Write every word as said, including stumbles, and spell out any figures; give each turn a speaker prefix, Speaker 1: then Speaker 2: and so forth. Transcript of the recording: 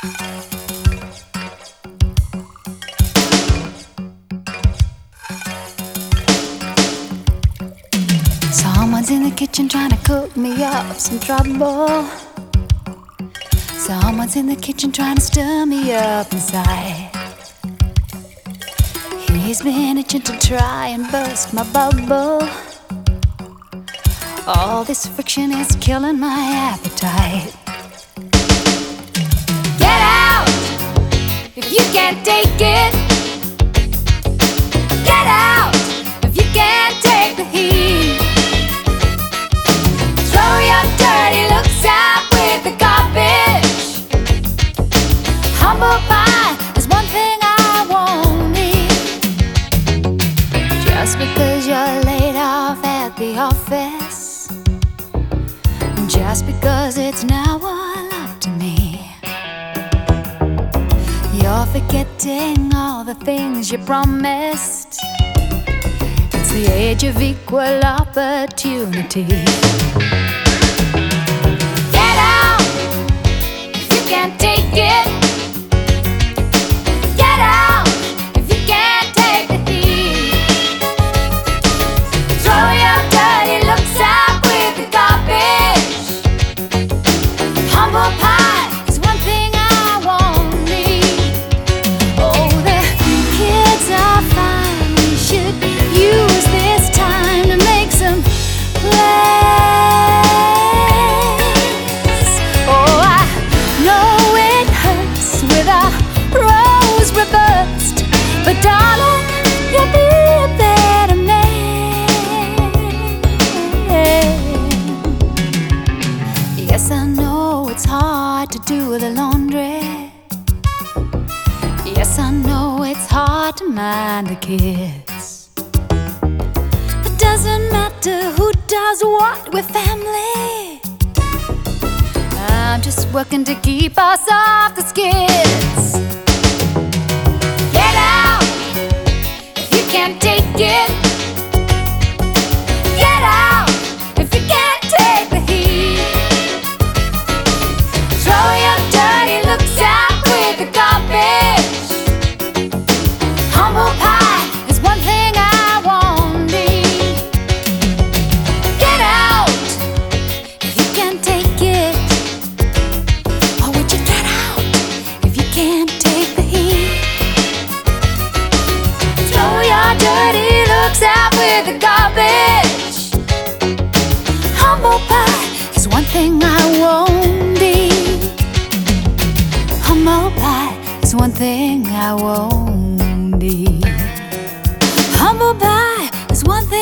Speaker 1: Someone's in the kitchen trying to cook me up some trouble. Someone's in the kitchen trying to stir me up inside. He's been itching to try and burst my bubble. All this friction is killing my appetite. Get out if you can't take it. Get out if you can't take the heat. Throw your dirty looks out with the garbage. Humble pie is one thing I won't eat. Just because you're laid off at the office, just because it's now all up to me. You're forgetting all the things you promised. It's the age of equal opportunity. Get out if you can't take it. Get out if you can't take the heat. Throw your dirty looks out with the garbage. Humble pie is one thing I won't need. Oh, the kids are fine. We should use this time to make some plans. Oh, I know it hurts with a rose reversed, but darling, you'll be a better man. Yes, I know it's hard to do the laundry. Yes, I know it's hard to mind the kids. It doesn't matter who does what, we're family. I'm just working to keep us off the skids. Get out if you can't take it. Get out if you can't take the heat. Throw your dirty looks out with the garbage. Humble pie is one thing I won't need. Get out if you can't take it. Or would you get out if you can't take the heat? Throw your dirty looks out with the garbage. Humble pie is one thing I won't eat. Humble pie is one thing I won't eat. Humble pie is one thing